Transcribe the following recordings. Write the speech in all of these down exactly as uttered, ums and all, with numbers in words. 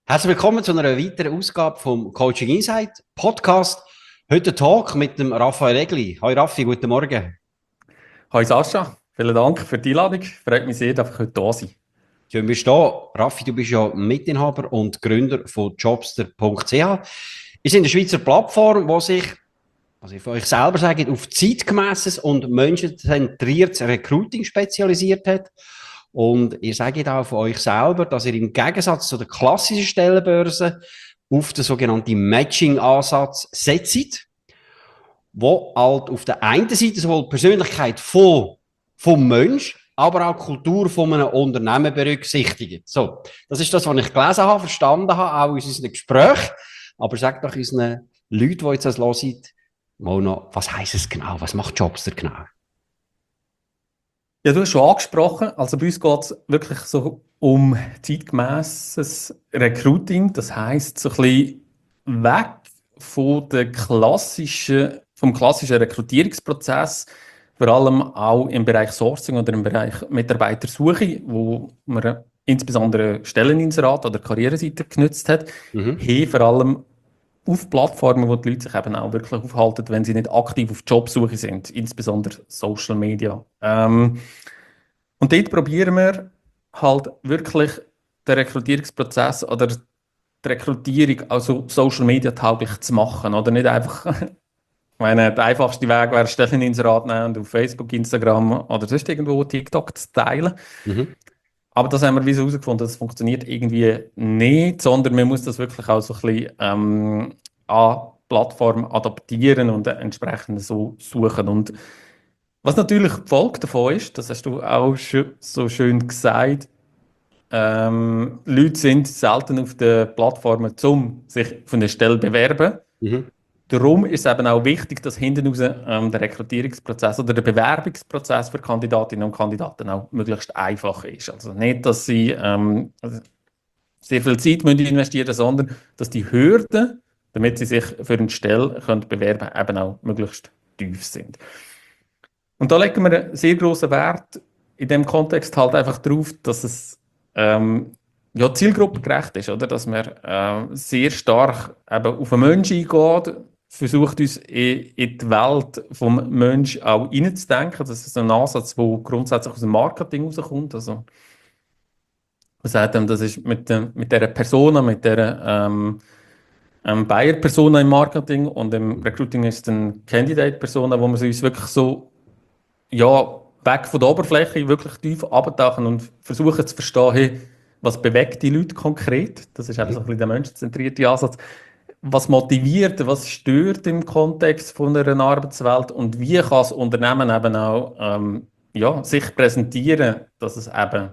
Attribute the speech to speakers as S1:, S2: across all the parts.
S1: Herzlich willkommen zu einer weiteren Ausgabe vom Coaching Insight Podcast. Heute Talk mit dem Raphael Egli. Hi Raffi, guten Morgen.
S2: Hi Sascha, vielen Dank für die Einladung. Freut mich sehr, dass ich heute da sein.
S1: Schön bist du da. Raffi, du bist ja Mitinhaber und Gründer von jobster punkt c h. Ihr seid eine Schweizer Plattform, die sich, also ich von euch selber sage, auf zeitgemässes und menschenzentriertes Recruiting spezialisiert hat. Und ihr sagt auch von euch selber, dass ihr im Gegensatz zu der klassischen Stellenbörse auf den sogenannten Matching-Ansatz setzt, wo halt auf der einen Seite sowohl die Persönlichkeit von, vom Mensch, aber auch die Kultur von einem Unternehmen berücksichtigt. So, das ist das, was ich gelesen habe, verstanden habe, auch in unseren Gesprächen. Aber sagt doch unseren Leuten, die jetzt das hören, mal noch, was heisst es genau? Was macht Jobster genau?
S2: Ja, du hast schon angesprochen, also bei uns geht es wirklich so um zeitgemässes Recruiting. Das heisst, so ein bisschen weg von der klassischen, vom klassischen Rekrutierungsprozess, vor allem auch im Bereich Sourcing oder im Bereich Mitarbeitersuche, wo man insbesondere Stelleninserat oder Karriereseite genutzt hat,
S1: Mhm.
S2: hin vor allem auf Plattformen, wo die Leute sich eben auch wirklich aufhalten, wenn sie nicht aktiv auf Jobsuche sind, insbesondere Social Media. Ähm, und dort probieren wir halt wirklich den Rekrutierungsprozess oder die Rekrutierung also Social Media tauglich zu machen. Oder nicht einfach, ich meine, der einfachste Weg wäre, Stelleninserat nehmen und auf Facebook, Instagram oder sonst irgendwo TikTok zu teilen.
S1: Mhm.
S2: Aber das haben wir wie so herausgefunden, das funktioniert irgendwie nicht, sondern man muss das wirklich auch so ein bisschen ähm, an Plattformen adaptieren und entsprechend so suchen. Und was natürlich die Folge davon ist, das hast du auch sch- so schön gesagt, ähm, Leute sind selten auf den Plattformen, um sich für eine Stelle zu bewerben.
S1: Mhm.
S2: Darum ist es eben auch wichtig, dass hinten raus ähm, der Rekrutierungsprozess oder der Bewerbungsprozess für Kandidatinnen und Kandidaten auch möglichst einfach ist. Also nicht, dass sie ähm, sehr viel Zeit müssen investieren müssen, sondern dass die Hürden, damit sie sich für eine Stelle können bewerben können, eben auch möglichst tief sind. Und da legen wir einen sehr grossen Wert in dem Kontext halt einfach darauf, dass es ähm, ja, zielgruppengerecht ist, oder? Dass man ähm, sehr stark eben auf den Menschen eingeht, versucht uns in, in die Welt vom Menschen auch reinzudenken. Das ist ein Ansatz, der grundsätzlich aus dem Marketing rauskommt. Also, man sagt, ähm, das ist mit, dem, mit dieser Persona, mit dieser ähm, ähm, Buyer-Persona im Marketing und im Recruiting ist ein Candidate-Persona, wo wir uns wirklich so ja, weg von der Oberfläche wirklich tief abtauchen und versuchen zu verstehen, hey, was bewegt die Leute konkret? Das ist eben so ein bisschen der menschenzentrierte Ansatz. Was motiviert, was stört im Kontext von einer Arbeitswelt und wie kann das Unternehmen eben auch ähm, ja, sich präsentieren, dass es eben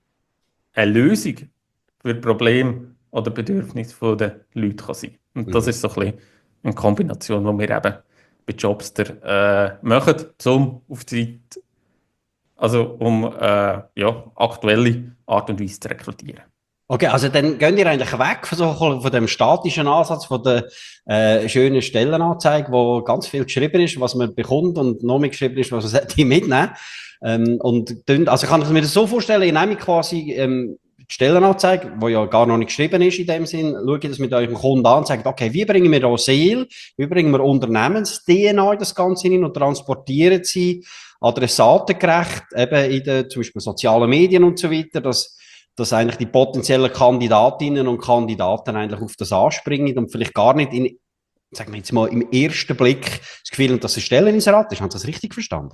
S2: eine Lösung für Probleme oder Bedürfnisse der Leute kann sein. Und das
S1: Mhm.
S2: ist so ein bisschen eine Kombination, die wir eben bei Jobster äh, machen, um auf die Zeit, also um äh, ja, aktuelle Art und Weise zu rekrutieren.
S1: Okay, also dann gehen wir eigentlich weg von, so, von dem statischen Ansatz, von der äh, schönen Stellenanzeige, wo ganz viel geschrieben ist, was man bekommt und noch mehr geschrieben ist, was man sollte mitnehmen. Ähm, und tun- also ich kann mir das so vorstellen, ich nehme quasi ähm, die Stellenanzeige, die ja gar noch nicht geschrieben ist in dem Sinn, schaue ich das mit eurem Kunden an und sage, okay, wie bringen wir da Seele, wie bringen wir Unternehmens-D N A in das Ganze hin und transportieren sie adressatengerecht, eben in den zum Beispiel sozialen Medien und so weiter, dass dass eigentlich die potenziellen Kandidatinnen und Kandidaten eigentlich auf das anspringen und vielleicht gar nicht in, sagen wir jetzt mal, im ersten Blick das Gefühl haben, dass es Stelleninserat ist. Haben Sie das richtig verstanden?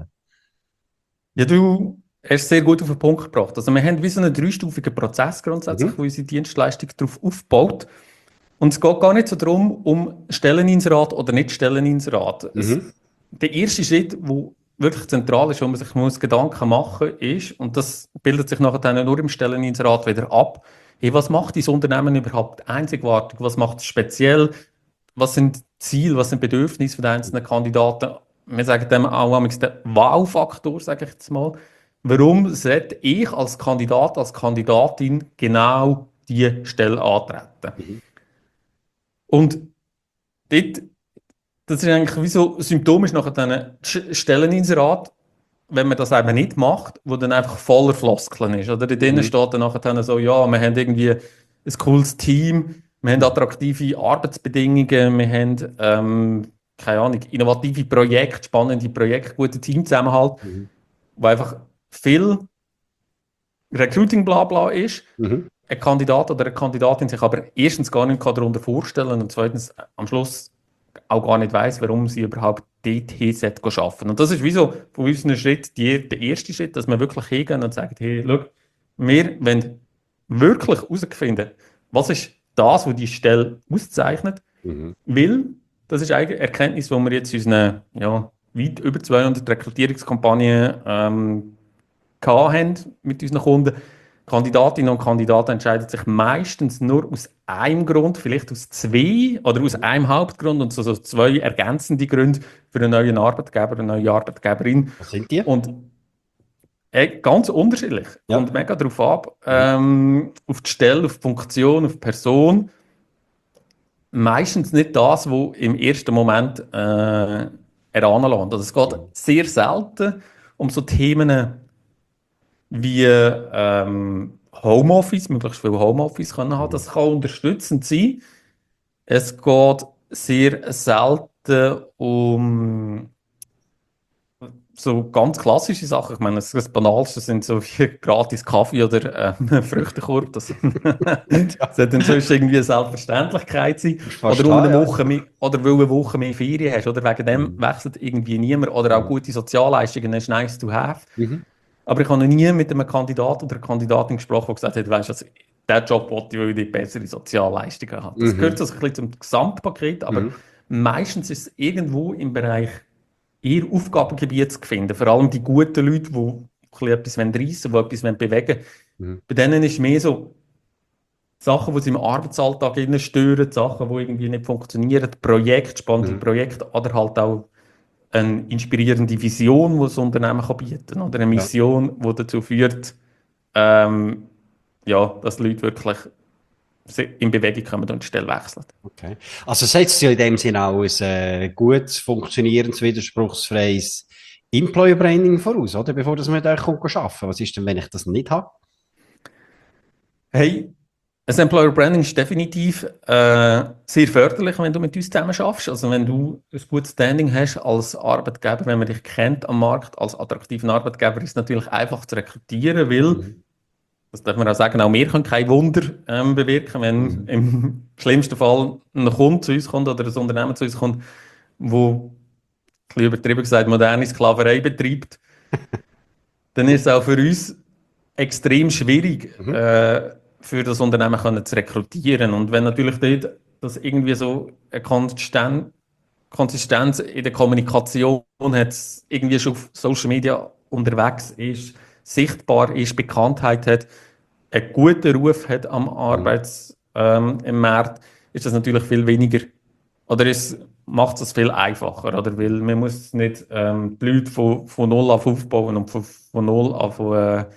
S2: Ja, du hast sehr gut auf den Punkt gebracht. Also wir haben wie so einen dreistufigen Prozess grundsätzlich,
S1: Mhm.
S2: wo unsere Dienstleistung darauf aufbaut. Und es geht gar nicht so darum, um Stelleninserat oder nicht Stelleninserat. Es,
S1: Mhm.
S2: der erste Schritt, der wirklich zentral ist, wo man sich muss Gedanken machen muss, ist, und das bildet sich nachher dann nur im Stelleninserat wieder ab, hey, was macht dieses Unternehmen überhaupt einzigartig? Was macht es speziell? Was sind Ziele, was sind Bedürfnisse der einzelnen Kandidaten? Wir sagen dem auch manchmal den Wow-Faktor, sage ich jetzt mal. Warum sollte ich als Kandidat, als Kandidatin genau diese Stelle antreten?
S1: Mhm.
S2: Und dort, das ist eigentlich wie so symptomisch nach einem Stelleninserat, wenn man das eben nicht macht, wo dann einfach voller Floskeln ist. Oder in denen
S1: Mhm.
S2: steht dann nachher so, ja, wir haben irgendwie ein cooles Team, wir haben attraktive Arbeitsbedingungen, wir haben, ähm, keine Ahnung, innovative Projekte, spannende Projekte, guten Teamzusammenhalt,
S1: Mhm.
S2: wo einfach viel Recruiting-Blabla ist,
S1: Mhm.
S2: ein Kandidat oder eine Kandidatin sich aber erstens gar nicht darunter vorstellen kann und zweitens am Schluss auch gar nicht weiss, warum sie überhaupt dort hin arbeiten. Und das ist wie so von unseren Schritt die, der erste Schritt, dass wir wirklich hingehen und sagen, hey, schau, wir wollen wirklich herausfinden, was ist das, was die Stelle auszeichnet,
S1: Mhm.
S2: weil das ist eine Erkenntnis, die wir jetzt in unseren ja, weit über zweihundert Rekrutierungskampagnen ähm, gehabt haben mit unseren Kunden. Kandidatinnen und Kandidaten entscheiden sich meistens nur aus einem Grund, vielleicht aus zwei oder aus einem Hauptgrund und so, so zwei ergänzende Gründe für einen neuen Arbeitgeber, eine neue Arbeitgeberin.
S1: Was sind die?
S2: Und äh, ganz unterschiedlich.
S1: Ja.
S2: Kommt mega darauf ab, ähm, auf die Stelle, auf die Funktion, auf die Person. Meistens nicht das, was im ersten Moment äh, erahnen lässt. Also es geht sehr selten um so Themen wie ähm, Homeoffice, möglichst viel Homeoffice können haben. Das kann unterstützend sein. Es geht sehr selten um so ganz klassische Sachen. Ich meine, das, das Banalste sind so wie gratis Kaffee oder ähm, Früchtekorb. Das, das sollte inzwischen irgendwie eine Selbstverständlichkeit sein. Oder, um eine Woche mehr, oder weil du eine Woche mehr Ferien hast. Oder wegen dem mhm. wechselt irgendwie niemand. Oder auch gute Sozialleistungen, das ist nice to have. Mhm. Aber ich habe noch nie mit einem Kandidaten oder einer Kandidatin gesprochen, der gesagt hat, weißt du, also, diesen Job wollte ich, weil ich bessere Sozialleistungen habe. Das mhm. gehört also ein bisschen zum Gesamtpaket, aber mhm. meistens ist es irgendwo im Bereich ihr Aufgabengebiet zu finden. Vor allem die guten Leute, die etwas reissen wollen, die etwas bewegen wollen. Mhm. Bei denen ist es mehr so Sachen, die sie im Arbeitsalltag stören, Sachen, die irgendwie nicht funktionieren, Projekte, spannende mhm. Projekte oder halt auch eine inspirierende Vision, die das Unternehmen kann bieten kann. Oder eine Mission, ja. die dazu führt, ähm, ja, dass Leute wirklich in Bewegung kommen und die Stelle wechseln.
S1: Okay. Also setzt ja in dem Sinne auch ein äh, gut funktionierendes, widerspruchsfreies Employer Branding voraus, oder? Bevor das mit euch kommt arbeiten. Was ist denn, wenn ich das nicht habe?
S2: Hey, ein Employer Branding ist definitiv äh, sehr förderlich, wenn du mit uns zusammen schaffst. Also wenn du ein gutes Standing hast als Arbeitgeber, wenn man dich kennt am Markt als attraktiven Arbeitgeber, ist es natürlich einfach zu rekrutieren, weil, mhm. das darf man auch sagen, auch wir können kein Wunder ähm, bewirken, wenn mhm. im schlimmsten Fall ein Kunde zu uns kommt oder ein Unternehmen zu uns kommt, wo, ein bisschen übertrieben gesagt, moderne Sklaverei betreibt, dann ist es auch für uns extrem schwierig, mhm. äh, für das Unternehmen können zu rekrutieren. Und wenn natürlich dort das irgendwie so eine Konsistenz, Konsistenz in der Kommunikation hat, irgendwie schon auf Social Media unterwegs ist, sichtbar ist, Bekanntheit hat, einen guten Ruf hat am Arbeits, ähm, im Markt, ist das natürlich viel weniger, oder es macht es viel einfacher, oder? Weil man muss nicht ähm, die Leute von, von null auf aufbauen und von, von null auf äh,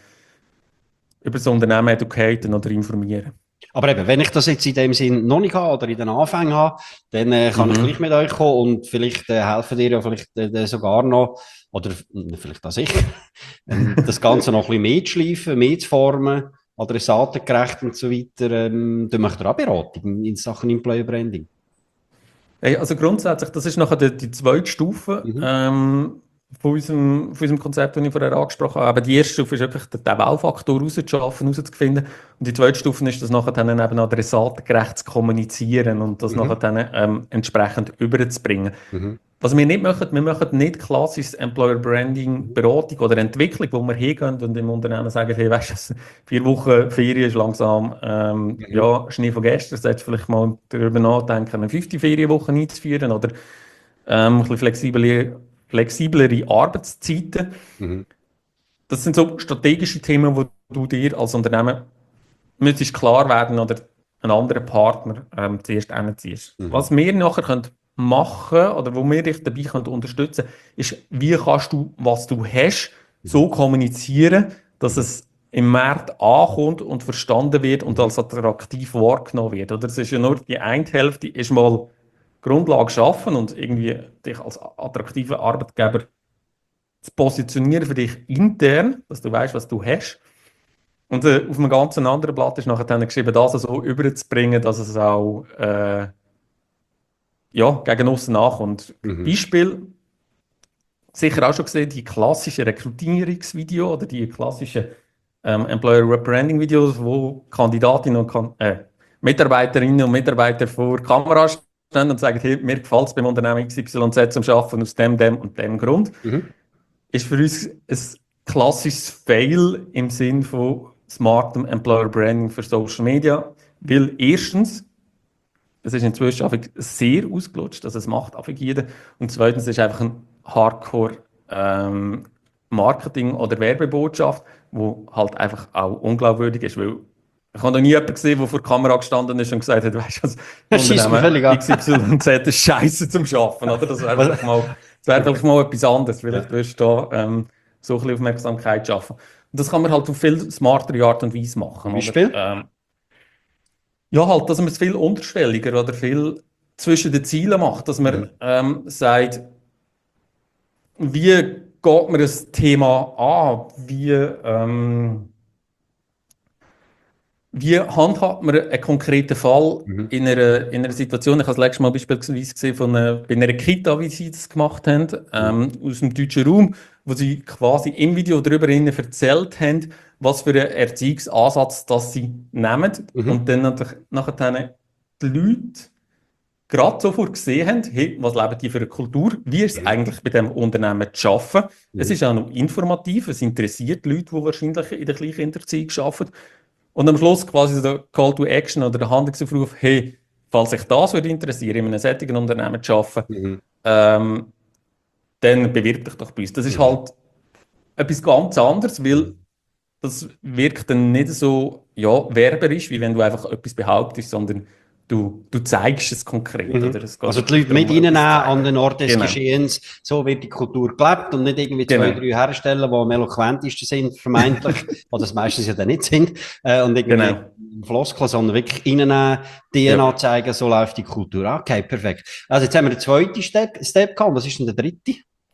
S2: über das Unternehmen educaten oder informieren.
S1: Aber eben, wenn ich das jetzt in dem Sinn noch nicht habe oder in den Anfängen habe, dann äh, kann mhm. ich gleich mit euch kommen und vielleicht äh, helfen dir ja vielleicht äh, sogar noch, oder äh, vielleicht auch sicher, das Ganze noch ein bisschen mehr zu schleifen, mehr zu formen, adressatengerecht und so weiter. Ähm, dann macht ihr auch Beratung in Sachen Employer Branding.
S2: Hey, also grundsätzlich, das ist nachher die, die zweite Stufe mhm. ähm, von, unserem, von unserem Konzept, das ich vorher angesprochen habe. Aber die erste Stufe ist wirklich den Wow-Faktor rauszuschaffen, rauszufinden. Und die zweite Stufe ist, das nachher dann eben adressatengerecht zu kommunizieren und das mhm. nachher dann ähm, entsprechend überzubringen. Mhm. Was wir nicht machen, wir machen nicht klassisches Employer Branding Beratung oder Entwicklung, wo wir hingehen und im Unternehmen sagen, hey, weißt du, vier Wochen Ferien ist langsam, ähm, mhm. ja, Schnee von gestern, solltest du vielleicht mal darüber nachdenken, eine fünfte Ferienwoche einzuführen oder ähm, ein bisschen flexiblere, flexiblere Arbeitszeiten. Mhm. Das sind so strategische Themen, wo du dir als Unternehmen müsstest klar werden oder einen anderen Partner ähm, zuerst hinziehst. Mhm. Was wir nachher können machen oder wo wir dich dabei können unterstützen können, ist, wie kannst du, was du hast, so kommunizieren, dass es im Markt ankommt und verstanden wird und als attraktiv wahrgenommen wird. Oder es ist ja nur die eine Hälfte, ist mal Grundlage schaffen und irgendwie dich als attraktiver Arbeitgeber zu positionieren für dich intern, dass du weißt, was du hast. Und äh, auf einem ganz anderen Blatt ist nachher dann geschrieben, das so überzubringen, dass es auch äh, ja, gegen aussen nachkommt.
S1: Mhm.
S2: Beispiel, sicher auch schon gesehen, die klassischen Rekrutierungsvideos oder die klassischen ähm, Employer Rebranding Videos, wo Kandidatinnen und kan äh, Mitarbeiterinnen und Mitarbeiter vor Kamera stehen und sagen, hey, mir gefällt es beim Unternehmen X Y Z zum Arbeiten aus dem, dem und dem Grund.
S1: Mhm.
S2: Ist für uns ein klassisches Fail im Sinn von smartem Employer Branding für Social Media, weil erstens, es ist inzwischen einfach sehr ausgelutscht, also es macht einfach jeder, und zweitens ist einfach ein Hardcore ähm, Marketing oder Werbebotschaft, wo halt einfach auch unglaubwürdig ist, weil ich habe noch nie jemanden gesehen, der vor der Kamera gestanden ist und gesagt hat, weißt du,
S1: Das
S2: das
S1: schießt mir völlig an.
S2: X Y Z ist scheiße zum Arbeiten, oder? Das wäre vielleicht mal, das wäre vielleicht mal etwas anderes. Vielleicht wirst du da ähm, so ein bisschen Aufmerksamkeit schaffen. Und das kann man halt auf viel smartere Art und Weise machen.
S1: Beispiel?
S2: Oder? Ähm, ja, halt, dass man es viel unterschwelliger oder viel zwischen den Zielen macht, dass man
S1: Mhm.
S2: ähm, sagt, wie geht man das Thema an? Wie, ähm, wie handhabt man einen konkreten Fall
S1: Mhm.
S2: in einer, in einer Situation? Ich habe das letzte Mal beispielsweise gesehen von einer, bei einer Kita, wie sie das gemacht haben, ähm, aus dem deutschen Raum, wo sie quasi im Video darüber erzählt haben, was für einen Erziehungsansatz das sie nehmen.
S1: Mhm.
S2: Und dann natürlich nachher die Leute gerade sofort gesehen haben, hey, was leben die für eine Kultur, wie ist es
S1: Mhm.
S2: eigentlich bei diesem Unternehmen zu arbeiten.
S1: Mhm.
S2: Es ist auch noch informativ, es interessiert die Leute, die wahrscheinlich in der Kleinkindererziehung arbeiten. Und am Schluss quasi der Call to Action oder der Handlungsaufruf, hey, falls sich das würde interessieren, in einem solchen Unternehmen zu arbeiten,
S1: Mhm.
S2: ähm, dann bewirb dich doch bei uns. Das ist
S1: Mhm.
S2: halt etwas ganz anderes, weil
S1: Mhm.
S2: das wirkt dann nicht so ja, werberisch, wie wenn du einfach etwas behauptest, sondern du, du zeigst es konkret.
S1: Mhm.
S2: Oder? Es geht
S1: Also die
S2: wirklich
S1: Leute mit
S2: darum, etwas
S1: reinnehmen
S2: zu
S1: an
S2: zeigen.
S1: den Ort des
S2: Genau.
S1: Geschehens, so wird die Kultur gelebt und nicht irgendwie zwei,
S2: Genau.
S1: drei herstellen, die am eloquentesten sind, vermeintlich, oder das meistens ja dann nicht sind, äh, und irgendwie
S2: Genau.
S1: Floskeln, sondern wirklich reinnehmen, D N A
S2: Ja.
S1: zeigen, so läuft die Kultur. Okay, perfekt. Also jetzt haben wir den zweiten Step, Step gehabt, was ist denn der dritte?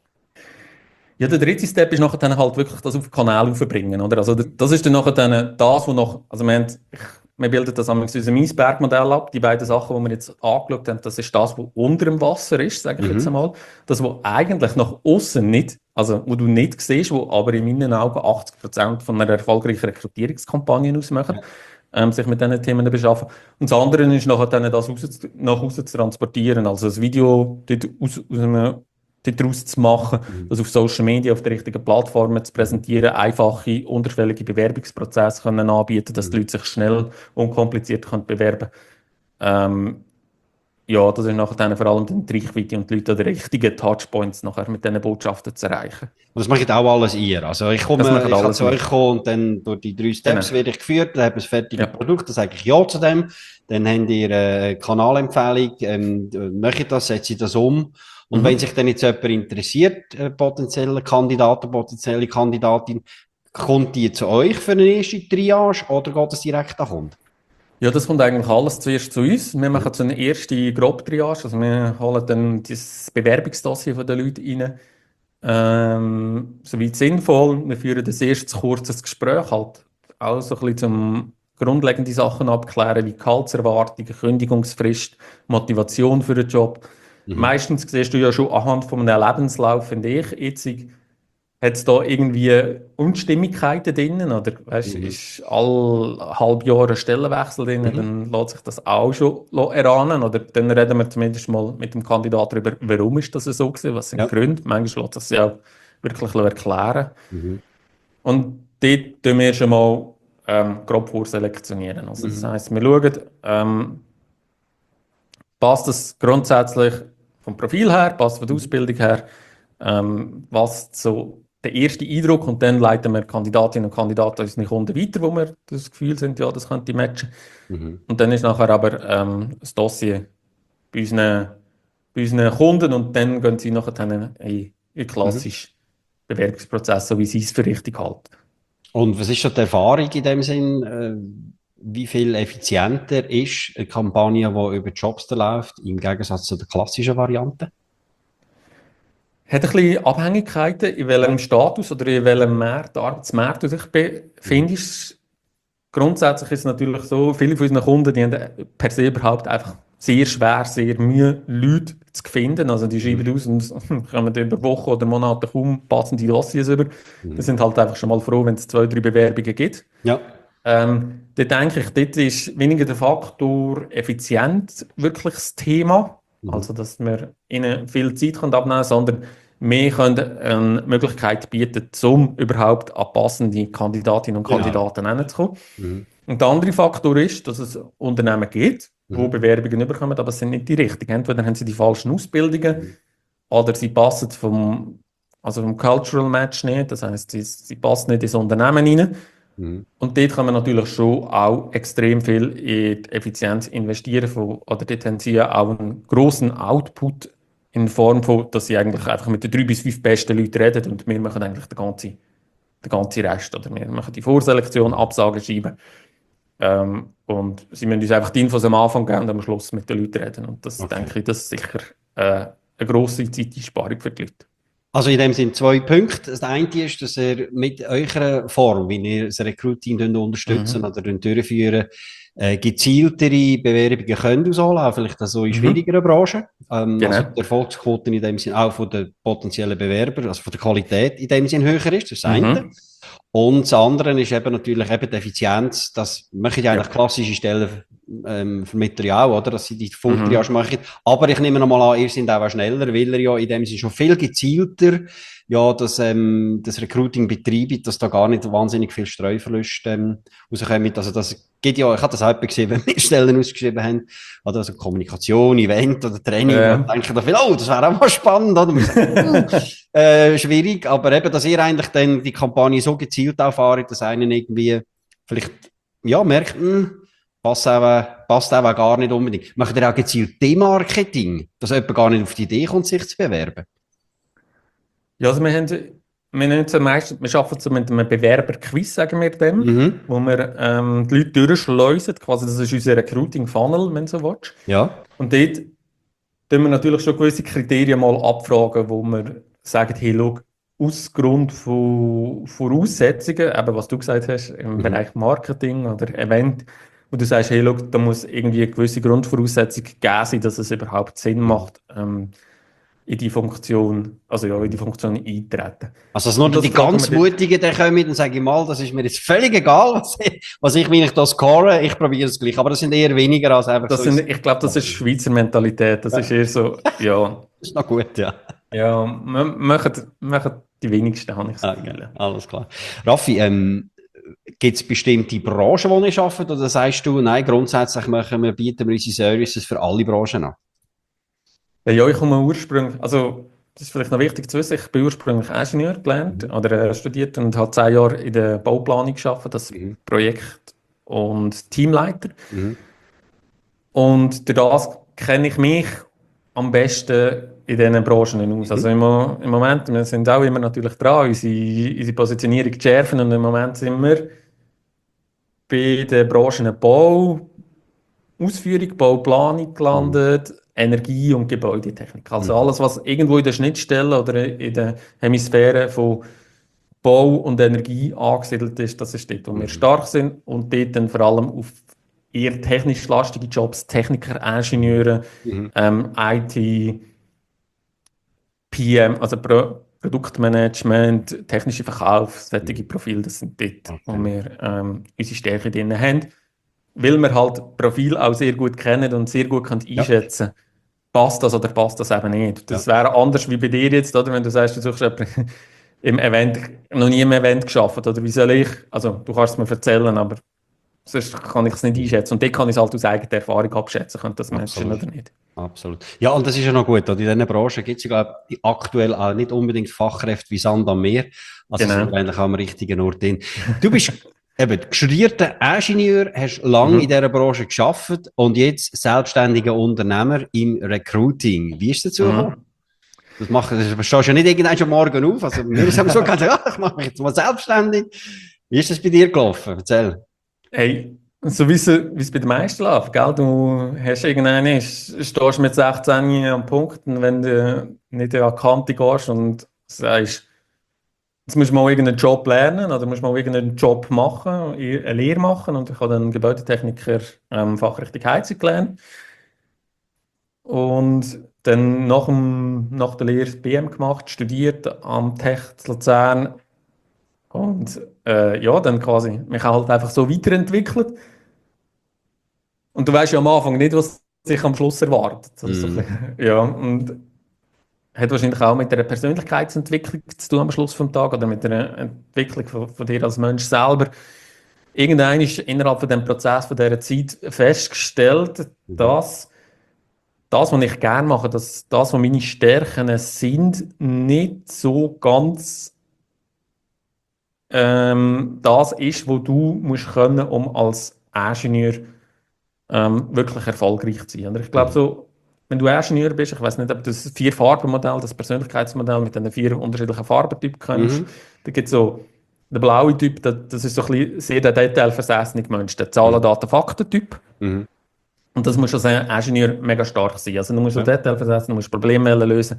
S2: Ja, der dritte Step ist nachher dann halt wirklich das auf den Kanal aufbringen, oder? Also das, das ist dann nachher dann das, was noch, also wir, haben, ich, wir bilden das aus unserem Eisbergmodell ab, die beiden Sachen, die wir jetzt angeschaut haben, das ist das, was unter dem Wasser ist, sage ich
S1: Mhm.
S2: jetzt einmal. Das, was eigentlich nach außen nicht, also wo du nicht siehst, wo aber in meinen Augen achtzig Prozent von einer erfolgreichen Rekrutierungskampagne ausmachen,
S1: Ja.
S2: ähm, sich mit diesen Themen beschaffen. Und das andere ist nachher dann das raus, nach außen zu transportieren, also das Video dort aus, aus einem daraus zu machen,
S1: Mhm.
S2: das auf Social Media, auf den richtigen Plattformen zu präsentieren, einfache, unterschwellige Bewerbungsprozesse können anbieten, dass die
S1: Mhm.
S2: Leute sich schnell, unkompliziert können bewerben können. Ähm, ja, das ist nachher dann vor allem die Reichweite und die Leute an den richtigen Touchpoints nachher mit diesen Botschaften zu erreichen.
S1: Und das macht auch alles ihr. Also ich
S2: Das
S1: komme,
S2: macht
S1: ich kann
S2: alles
S1: zu euch
S2: ihr.
S1: kommen und dann durch die drei Steps
S2: Genau.
S1: werde ich geführt, dann habe ich ein fertiges
S2: Ja.
S1: Produkt, dann sage ich ja zu dem, dann habt ihr eine Kanalempfehlung, ähm, mache das, setze ich das um. Und
S2: Mhm.
S1: wenn sich dann jetzt jemand interessiert, äh, potenzielle Kandidaten, potenzielle Kandidatin, kommt die zu euch für eine erste Triage oder geht es direkt an Kunden?
S2: Ja, das kommt eigentlich alles zuerst zu uns. Wir machen so eine erste Grobtriage, also wir holen dann das Bewerbungsdossier von den Leuten rein. Ähm, soweit sinnvoll. Wir führen das erste kurzes Gespräch, halt auch so ein bisschen zum grundlegende Sachen abklären, wie Gehaltserwartungen, Kündigungsfrist, Motivation für den Job.
S1: Mhm.
S2: Meistens siehst du ja schon anhand von einem Lebenslauf, finde ich, jetzt hat es da irgendwie Unstimmigkeiten drin, oder weißt,
S1: Mhm.
S2: ist all halb Jahr ein Stellenwechsel drin,
S1: Mhm.
S2: dann lässt sich das auch schon erahnen, oder dann reden wir zumindest mal mit dem Kandidaten darüber, warum ist das so gewesen, was sind
S1: Ja.
S2: die Gründe, manchmal lässt sich das ja auch wirklich erklären.
S1: Mhm.
S2: Und dort tun wir schon mal ähm, grob vorselektionieren. Also das
S1: Mhm.
S2: heisst, wir schauen, ähm, passt das grundsätzlich vom Profil her, passt von der Ausbildung her, ähm, was so der erste Eindruck, und dann leiten wir Kandidatinnen und Kandidaten an unsere Kunden weiter, wo wir das Gefühl sind, ja, das könnte matchen.
S1: Mhm.
S2: Und dann ist nachher aber ähm, das Dossier bei unseren, bei unseren Kunden, und dann gehen sie nachher in in den klassischen Bewerbungsprozess, so wie sie es für richtig halten.
S1: Und was ist so die Erfahrung in dem Sinn? Äh, wie viel effizienter ist eine Kampagne, die über Jobster läuft, im Gegensatz zu der klassischen Variante?
S2: Hat ein bisschen Abhängigkeiten, in welchem Status oder in welchem Markt, Arbeitsmarkt du dich befindest. grundsätzlich ist es natürlich so, viele von unseren Kunden, die haben per se überhaupt einfach sehr schwer, sehr Mühe, Leute zu finden. Also die schreiben aus und kommen über Wochen oder Monate kaum passende Dossiers über.
S1: Mhm.
S2: Die sind halt einfach schon mal froh, wenn es zwei, drei Bewerbungen gibt.
S1: Ja.
S2: Ähm, da denke ich, dort ist weniger der Faktor Effizienz wirklich das Thema.
S1: Mhm.
S2: Also, dass wir ihnen viel Zeit abnehmen können, sondern wir können eine Möglichkeit bieten, um überhaupt an passende Kandidatinnen und Kandidaten
S1: Genau.
S2: hinzukommen.
S1: Mhm.
S2: Und der andere Faktor ist, dass es Unternehmen gibt, die
S1: Mhm.
S2: Bewerbungen bekommen, aber es sind nicht die richtigen. Entweder haben sie die falschen Ausbildungen
S1: Mhm.
S2: oder sie passen vom, also vom Cultural Match nicht, das heisst, sie, sie passen nicht ins Unternehmen rein.
S1: Mhm.
S2: Und dort kann man natürlich schon auch extrem viel in die Effizienz investieren. Von, oder dort haben sie ja auch einen grossen Output in Form von, dass sie eigentlich einfach mit den drei bis fünf besten Leuten reden und wir machen eigentlich den ganzen, den ganzen Rest. Oder wir machen die Vorselektion, Absagen schreiben. Ähm, und sie müssen uns einfach die Infos am Anfang geben und am Schluss mit den Leuten reden. Und das
S1: Okay.
S2: denke ich, das ist sicher äh, eine grosse Zeiteinsparung für die Leute.
S1: Also in dem sind zwei Punkte. Das eine ist, dass ihr mit eurer Form, wie ihr das Recruiting unterstützen
S2: Mhm.
S1: oder durchführen, äh, gezieltere Bewerbungen könnt ausholen, auch vielleicht auch so in
S2: Mhm.
S1: schwierigeren Branchen. Ähm,
S2: Genau.
S1: Also die Erfolgsquote in dem Sinn auch von den potenziellen Bewerbern, also von der Qualität in dem Sinn höher ist. Das ist das eine.
S2: Mhm.
S1: Und das andere ist eben natürlich eben die Effizienz. Das machen ja eigentlich
S2: Ja.
S1: klassische Stellenvermittler ja auch, oder? Dass sie die Filterage
S2: Mhm.
S1: machen. Aber ich nehme nochmal an, ihr seid auch schneller, weil ihr ja in dem Sinne schon viel gezielter ja, das, ähm, das Recruiting betreibt, dass da gar nicht wahnsinnig viel Streuverluste ähm, rauskommen. Also das geht ja, ich habe das auch gesehen, wenn wir Stellen ausgeschrieben haben, oder also Kommunikation, Event oder Training, da
S2: Ja.
S1: denke ich da viel, oh, das wäre auch mal spannend, oder? Wir sagen, uh, äh, schwierig, aber eben, dass ihr eigentlich dann die Kampagne so gezielt auffahrt, dass einen irgendwie vielleicht, ja, merkt, hm, passt auch, passt auch gar nicht unbedingt. Macht ihr auch gezielt Demarketing, dass jemand gar nicht auf die Idee kommt, sich zu bewerben?
S2: Ja, also wir haben, wir, haben so meistens, wir arbeiten so mit einem Bewerberquiz, sagen wir dem,
S1: Mhm.
S2: wo wir ähm, die Leute durchschleusen, quasi das ist unser Recruiting-Funnel, wenn du so willst.
S1: Ja.
S2: Und dort tun wir natürlich schon gewisse Kriterien mal abfragen, wo wir sagen, hey, schau, aus Grund von Voraussetzungen, eben was du gesagt hast, im
S1: Mhm.
S2: Bereich Marketing oder Event, wo du sagst, hey, schau, da muss irgendwie eine gewisse Grundvoraussetzung gegeben sein, dass es überhaupt Sinn macht, ähm, in die Funktion, also ja, in die Funktion eintreten.
S1: Also, dass nur
S2: Und das
S1: die
S2: fragen
S1: ganz
S2: wir dort.
S1: Mutigen dann kommen und sagen, mal, das ist mir jetzt völlig egal, was ich, was ich, wie ich das score, ich probiere es gleich. Aber das sind eher weniger als einfach
S2: Das
S1: so.
S2: sind, ich glaube, das ist Schweizer Mentalität. Das ist
S1: Ja,
S2: eher so, ja,
S1: das ist noch gut, ja.
S2: ja, wir machen, machen die wenigsten, habe ich das
S1: Okay,
S2: Gefühl.
S1: alles klar. Raffi, ähm, gibt es bestimmte Branchen, wo ihr arbeitet, oder sagst du, nein, grundsätzlich machen wir, bieten wir unsere Services für alle Branchen an?
S2: Ja, ja, ich komme ursprünglich, also das ist vielleicht noch wichtig zu wissen, ich bin ursprünglich Ingenieur gelernt
S1: Mhm.
S2: oder äh, studiert und habe zehn Jahre in der Bauplanung gearbeitet, das
S1: Mhm.
S2: Projekt- und Teamleiter.
S1: Mhm.
S2: Und durch das kenne ich mich am besten in diesen Branchen aus. Also
S1: Mhm.
S2: im, Mo- im Moment, wir sind auch immer natürlich dran, unsere, unsere Positionierung zu schärfen und im Moment sind wir bei den Branchen Bau, Ausführung, Bauplanung
S1: Mhm.
S2: gelandet, Energie- und Gebäudetechnik. Also
S1: Mhm.
S2: alles, was irgendwo in der Schnittstelle oder in der Hemisphäre von Bau und Energie angesiedelt ist, das ist dort, wo wir
S1: Mhm.
S2: stark sind und dort dann vor allem auf eher technisch lastige Jobs, Techniker, Ingenieure,
S1: Mhm.
S2: ähm, I T, P M, also Pro Produktmanagement, technische Verkauf, solche
S1: Mhm.
S2: Profile, das sind dort, wo
S1: Okay.
S2: wir ähm, unsere Stärke drin haben. Weil wir halt Profil auch sehr gut kennen und sehr gut können
S1: Ja,
S2: einschätzen passt das oder passt das eben nicht. Das
S1: ja.
S2: wäre anders wie bei dir jetzt, oder? Wenn du sagst, du suchst jemanden im Event, noch nie im Event geschafft, oder wie soll ich? Also, du kannst es mir erzählen, aber sonst kann ich es nicht
S1: Mhm.
S2: einschätzen. Und dort kann ich es halt aus eigener Erfahrung abschätzen, können das Menschen
S1: Absolut.
S2: oder nicht.
S1: Absolut. Ja, und das ist ja noch gut. Oder? In diesen Branchen gibt es ja, glaube ich, aktuell auch nicht unbedingt Fachkräfte wie Sand am Meer. Also sind wir
S2: Genau.
S1: eigentlich am richtigen Ort drin. Du bist eben studierter Ingenieur, hast lange in
S2: Mhm.
S1: dieser Branche gearbeitet und jetzt selbstständiger Unternehmer im Recruiting. Wie ist es dazu gekommen?
S2: Mhm.
S1: Das macht, das stehst du ja nicht irgendwann schon morgen auf. Also, wir haben so gesagt, ja, ich mache mich jetzt mal selbstständig. Wie ist das bei dir gelaufen? Erzähl.
S2: Hey, so wie es, wie es bei den meisten läuft, gell? Du hast irgendeinen, stehst mit sechzehn am Punkt und wenn du nicht an die Kante gehst und sagst, Jetzt musst du mal irgendeinen Job lernen oder musst mal irgendeinen Job machen, eine Lehre machen. Und ich habe dann Gebäudetechniker ähm, Fachrichtung Heizung gelernt. Und dann nach, dem, nach der Lehre B M gemacht, studiert am Tech Luzern. Und äh, ja, dann quasi mich halt einfach so weiterentwickelt. Und du weißt ja am Anfang nicht, was sich am Schluss erwartet. Das ist so ein
S1: Mhm.
S2: bisschen, ja, und hat wahrscheinlich auch mit der Persönlichkeitsentwicklung zu tun am Schluss vom Tag oder mit der Entwicklung von, von dir als Mensch selber. Irgendwann ist innerhalb von dem Prozess, von dieser Zeit festgestellt,
S1: Mhm.
S2: dass das, was ich gerne mache, dass das, was meine Stärken sind, nicht so ganz ähm, das ist, was du musst können, um als Ingenieur ähm, wirklich erfolgreich zu sein. Und ich glaube
S1: Mhm.
S2: so, wenn du Ingenieur bist, ich weiß nicht, ob du das Vier-Farben-Modell, das Persönlichkeitsmodell mit den vier unterschiedlichen Farbentypen kennst,
S1: Mhm.
S2: da gibt es so den blauen Typ, das, das ist so ein bisschen sehr der detailversessene Mensch, der Zahlen,
S1: Mhm.
S2: Daten, Fakten-Typ.
S1: Mhm.
S2: Und das muss als Ingenieur mega stark sein. Also du musst so
S1: Ja.
S2: detailversessen, du musst Probleme lösen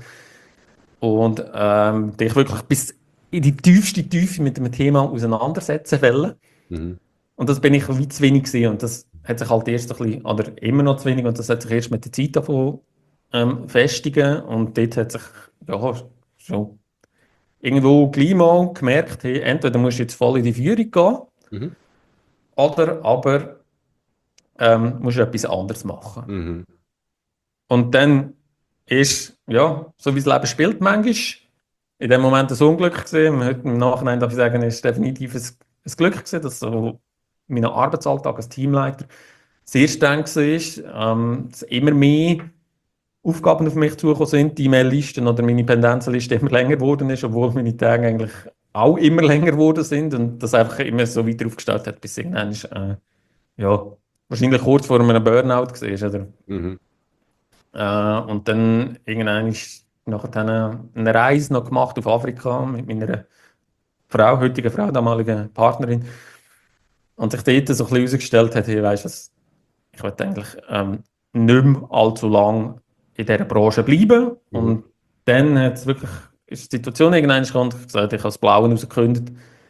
S2: und ähm, dich wirklich bis in die tiefste Tiefe mit dem Thema auseinandersetzen wollen.
S1: Mhm.
S2: Und das bin ich wie zu wenig gesehen. Und das hat sich halt erst ein bisschen, oder immer noch zu wenig, und das hat sich erst mit der Zeit davon ähm, festigen. Und dort hat sich, ja, schon irgendwo gleich mal gemerkt, hey, entweder musst du jetzt voll in die Führung gehen,
S1: Mhm.
S2: oder aber ähm, musst du etwas anderes machen.
S1: Mhm.
S2: Und dann ist, ja, so wie das Leben spielt manchmal, in dem Moment ein Unglück gesehen. Heute im Nachhinein darf ich sagen, es ist definitiv ein, ein Glück gewesen, dass so mein Arbeitsalltag als Teamleiter sehr streng war, ähm, dass immer mehr Aufgaben auf mich zugekommen sind, die E-Mail-Listen oder meine Pendenzenliste immer länger geworden ist, obwohl meine Tage eigentlich auch immer länger geworden sind und das einfach immer so weiter aufgestellt hat, bis irgendwann äh, ja, wahrscheinlich kurz vor einem Burnout war, oder?
S1: Mhm.
S2: Äh, und dann irgendwann ist nachher eine, eine Reise noch gemacht auf Afrika mit meiner Frau, heutigen Frau, damaligen Partnerin, und sich dort so ein bisschen herausgestellt hat, hey, weißt du was, ich will eigentlich ähm, nicht mehr allzu lang in dieser Branche bleiben.
S1: Mhm.
S2: Und dann hat es wirklich, ist die Situation irgendwann gekommen, ich habe gesagt, ich habe das Blaue rausgekündigt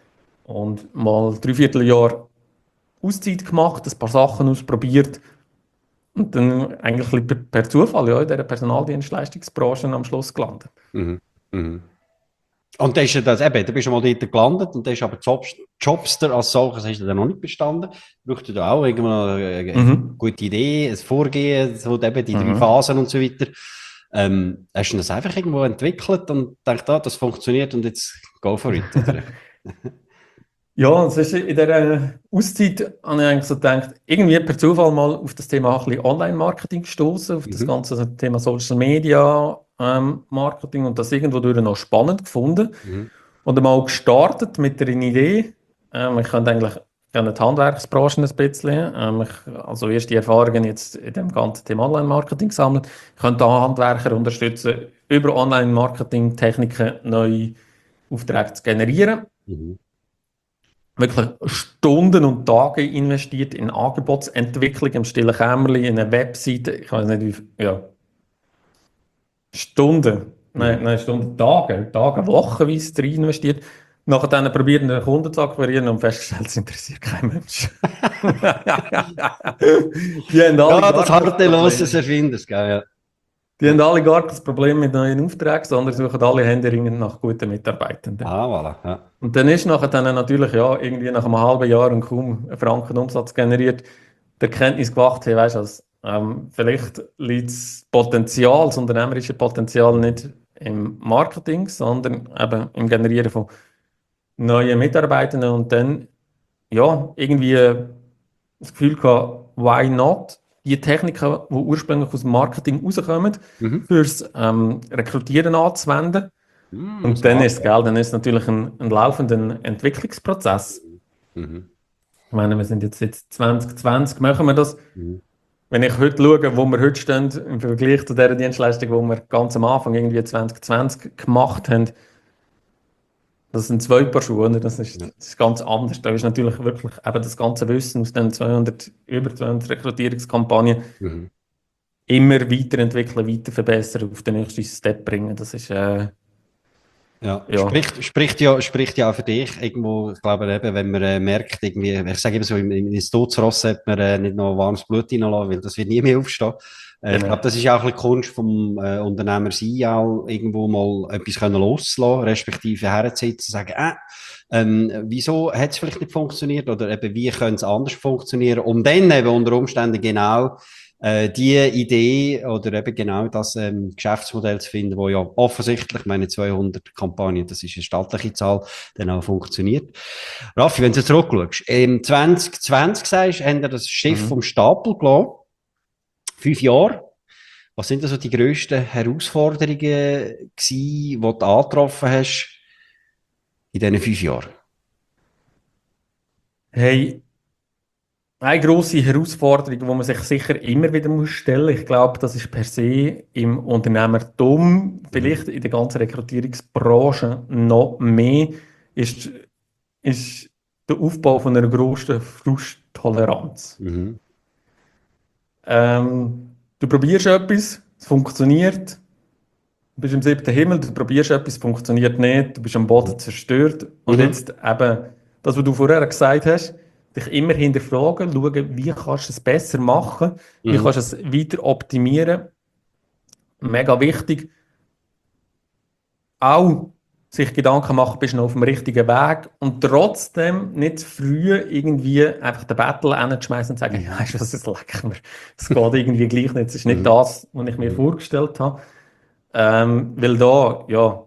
S2: und mal drei Vierteljahr Auszeit gemacht, ein paar Sachen ausprobiert und dann eigentlich ein bisschen per Zufall ja, in dieser Personaldienstleistungsbranche am Schluss gelandet.
S1: Mhm. Mhm. Und dann ist ja das, eben, du bist schon mal dort gelandet und dann ist aber Jobs, Jobster als solches hast du dann noch nicht bestanden. Braucht da auch irgendwo eine, eine
S2: Mhm.
S1: gute Idee, ein Vorgehen, so eben die drei
S2: Mhm.
S1: Phasen und so weiter. Ähm, hast du das einfach irgendwo entwickelt und gedacht, ah, das funktioniert und jetzt go for it, oder?
S2: Ja, es ist in dieser Auszeit habe ich eigentlich so gedacht, irgendwie per Zufall mal auf das Thema ein bisschen Online-Marketing gestoßen, auf das
S1: Mhm.
S2: ganze Thema Social Media ähm, Marketing und das irgendwo durch noch spannend gefunden
S1: Mhm.
S2: und einmal gestartet mit einer Idee. Ähm, ich könnte eigentlich gerne die Handwerksbranche ein bisschen, ähm, ich, also erste Erfahrungen jetzt in dem ganzen Thema Online-Marketing sammeln. Ich könnte da Handwerker unterstützen, über Online-Marketing-Techniken neue Aufträge zu generieren,
S1: Mhm.
S2: wirklich Stunden und Tage investiert in Angebotsentwicklung im stillen Kämmerlein, in eine Webseite. Ich weiß nicht, wie viel- ja, Stunden,
S1: Mhm.
S2: nein, nein, Stunden, Tage, Tage, wochenweise rein investiert. Nachher dann probiert, einen Kunden zu akquirieren und festgestellt, es interessiert kein Mensch. Die haben alle
S1: Ja, das
S2: gar kein
S1: harte Los des
S2: Problem.
S1: Erfinders, gell, ja.
S2: Die haben alle gar kein Problem mit neuen Aufträgen, sondern suchen alle händeringend nach guten Mitarbeitenden.
S1: Ah, voilà, ja.
S2: Und dann ist nachher dann natürlich, ja, irgendwie nach einem halben Jahr und kaum einen Franken Umsatz generiert, die Erkenntnis gemacht, hey, weißt du was, ähm, vielleicht liegt das Potenzial, das unternehmerische Potenzial nicht im Marketing, sondern eben im Generieren von neuen Mitarbeitenden und dann, ja, irgendwie das Gefühl gehabt, why not? Die Techniken, die ursprünglich aus dem Marketing rauskommen,
S1: Mhm.
S2: fürs ähm, Rekrutieren anzuwenden.
S1: Mhm,
S2: Und dann
S1: smart,
S2: ist es,
S1: ja.
S2: gell, dann ist es natürlich ein, ein laufender Entwicklungsprozess.
S1: Mhm.
S2: Ich meine, wir sind jetzt, jetzt zwanzig zwanzig, machen wir das.
S1: Mhm.
S2: Wenn ich heute schaue, wo wir heute stehen, im Vergleich zu der Dienstleistung, die wir ganz am Anfang irgendwie zwanzig zwanzig gemacht haben, das sind zwei Paar Schuhe, oder? Das ist,
S1: Ja.
S2: das ist ganz anders. Da ist natürlich wirklich eben das ganze Wissen aus den zweihundert, über zweihundert Rekrutierungskampagnen
S1: Mhm.
S2: immer weiterentwickeln, weiter verbessern, auf den nächsten Step bringen. Das ist, äh,
S1: Ja,
S2: Ja,
S1: spricht, spricht ja, spricht ja auch für dich irgendwo. Ich glaube eben, wenn man äh, merkt, irgendwie, ich sage eben so, im, im, ins Todsross sollte man äh, nicht noch warmes Blut reinlassen, weil das wird nie mehr aufstehen. Äh, ich glaube,
S2: genau.
S1: das ist auch ein bisschen die Kunst vom äh, Unternehmer sein, auch irgendwo mal etwas können loszulassen, respektive herzusitzen, sagen, äh, ähm, wieso hat es vielleicht nicht funktioniert oder eben, wie könnte es anders funktionieren, um dann eben unter Umständen genau äh, die Idee oder eben genau das ähm, Geschäftsmodell zu finden, wo ja offensichtlich, meine zweihundert Kampagnen, das ist eine stattliche Zahl, dann auch funktioniert. Raffi, wenn du zurückschaust, im zwanzig zwanzig sagst, haben wir das Schiff vom
S2: Mhm.
S1: Stapel gelassen, fünf Jahre. Was sind also die grössten Herausforderungen gewesen, die du angetroffen hast in diesen fünf Jahren?
S2: Hey, eine grosse Herausforderung, die man sich sicher immer wieder muss stellen muss, ich glaube, das ist per se im Unternehmertum, vielleicht in der ganzen Rekrutierungsbranche noch mehr, ist, ist der Aufbau von einer grossen Frusttoleranz.
S1: Mhm.
S2: Ähm, du probierst etwas, es funktioniert, du bist im siebten Himmel, du probierst etwas, es funktioniert nicht, du bist am Boden zerstört. Und
S1: Mhm.
S2: jetzt eben, das, was du vorher gesagt hast, dich immer hinterfragen, schauen, wie kannst du es besser machen, wie
S1: Mhm.
S2: kannst du es weiter optimieren. Mega wichtig. Auch sich Gedanken machen, bist du noch auf dem richtigen Weg und trotzdem nicht zu früh irgendwie einfach den Battle hinzuschmeißen und zu sagen, ja, weißt du was, es leckt mir. Es geht irgendwie gleich nicht. Es ist nicht
S1: Mhm.
S2: das, was ich mir
S1: Mhm.
S2: vorgestellt habe. Ähm, weil da, ja,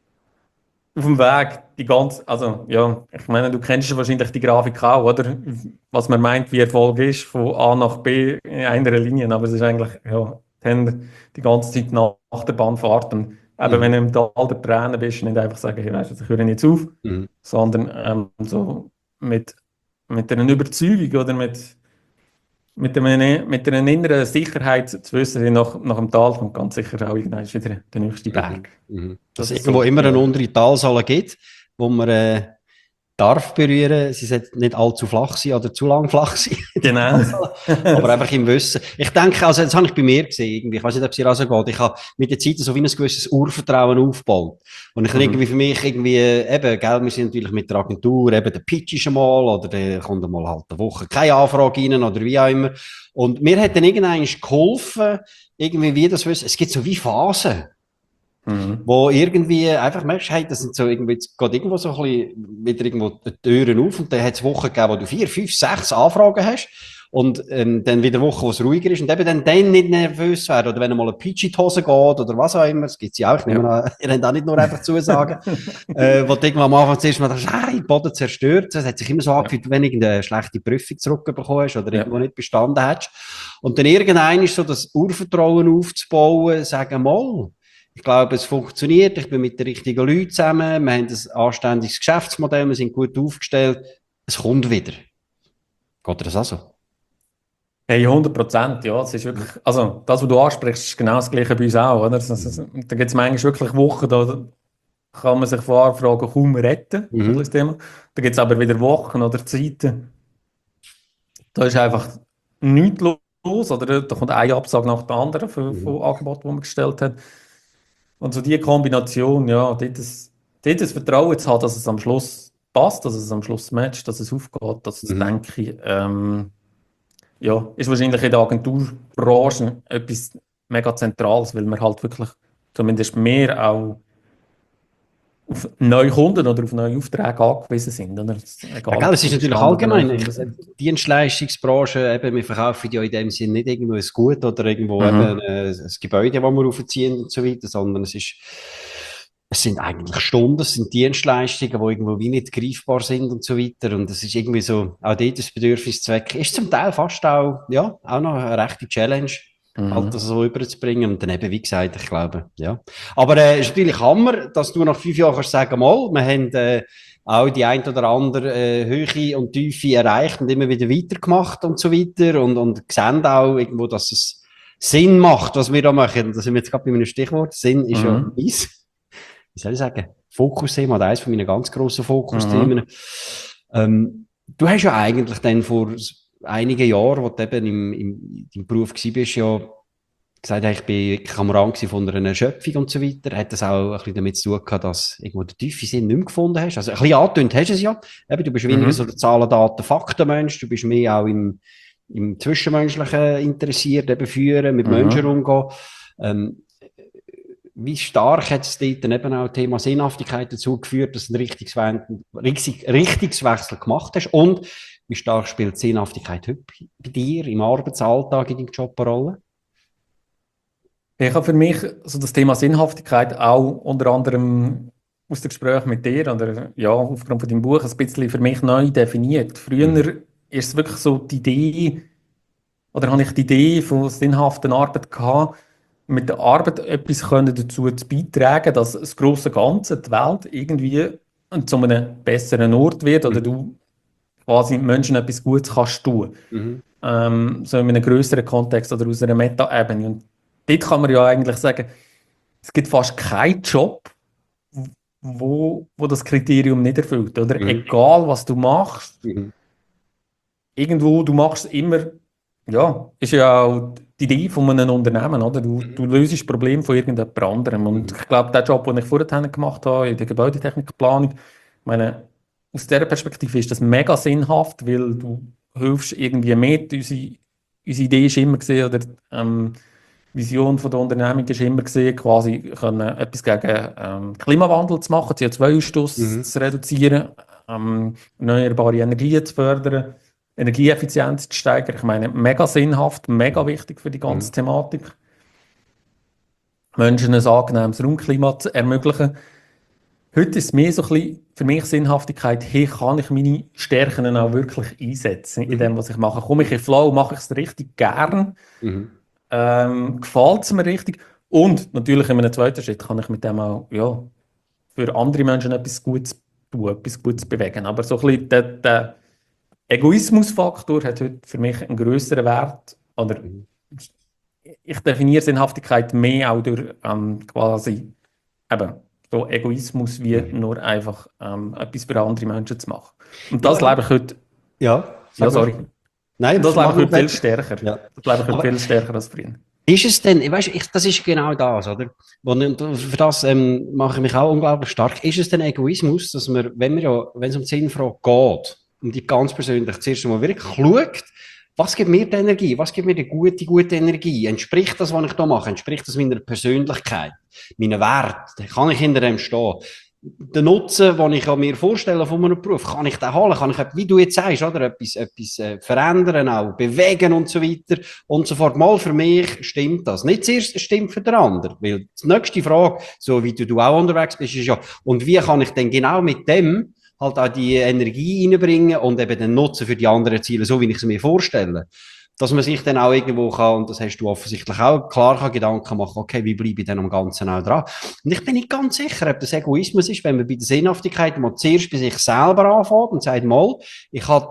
S2: auf dem Weg, die ganze, also, ja, ich meine, du kennst ja wahrscheinlich die Grafik auch, oder? Was man meint, wie Erfolg ist, von A nach B in einer Linie, aber es ist eigentlich, ja, die, die ganze Zeit nach der Bahnfahrt. Und eben, wenn
S1: Mhm.
S2: du im Tal der Tränen bist, nicht einfach sagen, hey, weißt du, ich höre jetzt auf,
S1: Mhm.
S2: sondern ähm, so mit, mit einer Überzeugung oder mit, mit, einem, mit einer inneren Sicherheit zu wissen, hey, nach, nach dem Tal kommt ganz sicher auch irgendwann wieder der nächste
S1: Mhm.
S2: Berg.
S1: Mhm. Dass
S2: Das
S1: es
S2: ist
S1: irgendwo
S2: so,
S1: immer eine
S2: ja.
S1: untere Talsohle gibt, wo man äh, darf berühren. Sie sollte nicht allzu flach sein oder zu lang flach sein, die
S2: Genau.
S1: Talsohle. Aber einfach im Wissen. Ich denke, also das habe ich bei mir gesehen, irgendwie. Ich weiß nicht, ob es dir auch so geht. Ich habe mit der Zeit so wie ein gewisses Urvertrauen aufgebaut. Und ich habe irgendwie
S2: Mhm.
S1: für mich irgendwie, äh, eben, gell, wir sind natürlich mit der Agentur, eben der Pitch ist einmal, oder der kommt einmal halt eine Woche keine Anfrage rein, oder wie auch immer. Und mir hat dann irgendwann geholfen, irgendwie wie das wissen. Es gibt so wie Phasen.
S2: Mhm.
S1: Wo irgendwie einfach merkst, hey, das sind so irgendwie, jetzt geht irgendwo so ein bisschen wieder irgendwo die Türen auf und dann hat es Wochen gegeben, wo du vier, fünf, sechs Anfragen hast und ähm, dann wieder Wochen, wo es ruhiger ist und eben dann, dann nicht nervös werden oder wenn mal ein Peach in die Hose geht oder was auch immer, das gibt's ja auch, ich nehme
S2: Ja.
S1: an, ihr habt auch nicht nur einfach Zusagen, äh, wo du irgendwann am Anfang zuerst mal denkst, hey, Boden zerstört, das hat sich immer so
S2: Ja.
S1: angefühlt, wenn du irgendeine schlechte Prüfung zurückbekommen hast oder
S2: Ja.
S1: irgendwo nicht bestanden hast und dann irgendein ist so das Urvertrauen aufzubauen, sagen mal, ich glaube, es funktioniert. Ich bin mit den richtigen Leuten zusammen. Wir haben ein anständiges Geschäftsmodell. Wir sind gut aufgestellt. Es kommt wieder. Geht dir das auch so?
S2: Hey, hundert Prozent, ja. Es ist wirklich, also das, was du ansprichst, ist genau das Gleiche bei uns auch, oder? Das, das,
S1: Mhm.
S2: da gibt es manchmal wirklich Wochen, da kann man sich vor Anfragen kaum retten, so ein bisschen das
S1: Mhm.
S2: Thema. Da gibt es aber wieder Wochen oder Zeiten, da ist einfach nichts los, oder? Da kommt eine Absage nach der anderen von,
S1: Mhm.
S2: von Angeboten, die man gestellt hat. Und so die Kombination, ja, dort das, dort das Vertrauen zu haben, dass es am Schluss passt, dass es am Schluss matcht, dass es aufgeht, das
S1: Mhm.
S2: denke ich, ähm, ja, ist wahrscheinlich in der Agenturbranche etwas mega Zentrales, weil wir halt wirklich, zumindest mehr auch auf neue Kunden oder auf neue Aufträge angewiesen sind. Oder?
S1: Ja,
S2: Egal,
S1: gell,
S2: ob
S1: es ist
S2: sie
S1: natürlich
S2: bestanden oder neue
S1: allgemein, ich,
S2: Kunden
S1: äh,
S2: sind.
S1: Dienstleistungsbranche, eben, wir verkaufen ja in dem Sinn nicht irgendwo ein Gut oder irgendwo eben
S2: Mhm.
S1: äh, ein Gebäude, das wir aufziehen und so weiter, sondern es ist, es sind eigentlich Stunden, es sind Dienstleistungen, die irgendwo wie nicht greifbar sind und so weiter. Und es ist irgendwie so, auch dort das Bedürfnis zu wecken, ist zum Teil fast auch, ja, auch noch eine rechte Challenge, halt das
S2: Mhm.
S1: so überzubringen. Und dann eben, wie gesagt, ich glaube, ja. Aber äh, ist natürlich Hammer, dass du nach fünf Jahren kannst sagen, mal, wir haben äh, auch die ein oder andere äh, Höhe und Tiefe erreicht und immer wieder weitergemacht und so weiter. Und, und sehen auch irgendwo, dass es Sinn macht, was wir da machen. Da sind wir jetzt gerade bei meinem Stichwort. Sinn ist ja
S2: Mhm.
S1: meins, wie soll ich sagen, Fokusthema, oder eines von meinen ganz grossen Fokusthemen.
S2: Mhm.
S1: Ähm, du hast ja eigentlich dann vor einigen Jahren, wo du eben im, im, im Beruf gewesen bist, ja gesagt, ich bin Kamerad von einer Erschöpfung und so weiter. Hat das auch ein bisschen damit zu tun gehabt, dass irgendwo den tiefen Sinn nicht mehr gefunden hast? Also ein bisschen angetönt hast du es ja. Eben, du bist weniger so
S2: Mhm.
S1: der Zahlen, Daten, Faktenmensch. Du bist mehr auch im, im Zwischenmenschlichen interessiert, eben führen, mit Menschen
S2: Mhm.
S1: umgehen. Ähm, wie stark hat es dort dann eben auch Thema Sinnhaftigkeit dazu geführt, dass du einen Richtungswechsel, Richtig- Richtungswechsel gemacht hast? Und wie stark spielt Sinnhaftigkeit heute bei dir im Arbeitsalltag, in deinem Job eine Rolle?
S2: Ich habe für mich so das Thema Sinnhaftigkeit auch unter anderem aus dem Gespräch mit dir oder ja, aufgrund von deinem Buch ein bisschen für mich neu definiert. Früher
S1: Mhm.
S2: ist es wirklich so die Idee, oder habe ich die Idee von sinnhafter Arbeit gehabt, mit der Arbeit etwas können dazu zu beitragen, dass das grosse Ganze, die Welt, irgendwie zu einem besseren Ort wird oder
S1: Mhm.
S2: du quasi Menschen etwas Gutes kannst tun.
S1: Mhm.
S2: Ähm, so in einem größeren Kontext oder aus einer Meta-Ebene. Und dort kann man ja eigentlich sagen, es gibt fast keinen Job, wo, wo das Kriterium nicht erfüllt. Oder
S1: Mhm.
S2: egal, was du machst,
S1: Mhm.
S2: irgendwo, du machst es immer, ja, ist ja auch die Idee von einem Unternehmen, oder? Du, du löst das Problem von irgendjemand anderem. Und
S1: Mhm.
S2: ich glaube, der Job, den ich vorher gemacht habe, in der Gebäudetechnikplanung, ich meine, aus dieser Perspektive ist das mega sinnhaft, weil du hilfst irgendwie mit. Unsere, unsere Idee ist immer gesehen, oder ähm, Vision von der Unternehmung ist immer gesehen, quasi können, etwas gegen ähm, Klimawandel zu machen, C O zwei Ausstoß
S1: Mhm.
S2: zu reduzieren, ähm, erneuerbare Energien zu fördern, Energieeffizienz zu steigern. Ich meine, mega sinnhaft, mega wichtig für die ganze
S1: Mhm.
S2: Thematik. Menschen ein angenehmes Raumklima zu ermöglichen. Heute ist es mehr so ein bisschen für mich Sinnhaftigkeit, hey, kann ich meine Stärken auch wirklich einsetzen in dem,
S1: Mhm.
S2: was ich mache? Komme ich in Flow, mache ich es richtig gern?
S1: Mhm.
S2: Ähm, gefällt es mir richtig? Und natürlich in einem zweiten Schritt kann ich mit dem auch ja, für andere Menschen etwas Gutes tun, etwas Gutes bewegen. Aber so ein bisschen der, der Egoismusfaktor hat heute für mich einen größeren Wert. Oder
S1: Mhm.
S2: ich definiere Sinnhaftigkeit mehr auch durch ähm, quasi eben so Egoismus, wie
S1: Mhm.
S2: nur einfach ähm, etwas für andere Menschen zu machen. Und
S1: Ja,
S2: das lebe
S1: ja.
S2: ich heute,
S1: Ja,
S2: ja,
S1: sag mal.
S2: sorry,
S1: Nein,
S2: das lebe
S1: mach
S2: ich
S1: noch
S2: heute viel
S1: fertig.
S2: stärker.
S1: Ja.
S2: Das lebe ich heute
S1: Aber
S2: viel stärker als früher.
S1: ist es denn, weißt, ich, das ist genau das, oder? Und für das ähm, mache ich mich auch unglaublich stark. Ist es denn Egoismus, dass man, wenn wir ja, wenn es um die Sinnfrage geht, um die ganz persönlich zuerst einmal wirklich schaut, was gibt mir die Energie? Was gibt mir die gute, gute Energie? Entspricht das, was ich da mache? Entspricht das meiner Persönlichkeit, meinen Wert? Kann ich hinter dem stehen? Den Nutzen, den ich mir vorstelle von einem Beruf, kann ich den holen? Kann ich, wie du jetzt sagst, oder? Etwas, etwas äh, verändern, auch bewegen und so weiter und so fort. Mal für mich stimmt das. Nicht zuerst stimmt für den anderen. Weil die nächste Frage, so wie du, du auch unterwegs bist, ist ja, und wie kann ich denn genau mit dem halt auch die Energie reinbringen und eben den Nutzen für die anderen Ziele, so wie ich es mir vorstelle. Dass man sich dann auch irgendwo kann, und das hast du offensichtlich auch, klar kann Gedanken machen, okay, wie bleibe ich denn am Ganzen auch dran? Und ich bin nicht ganz sicher, ob das Egoismus ist, wenn man bei der Sinnhaftigkeit mal zuerst bei sich selber anfängt und sagt, mal, ich habe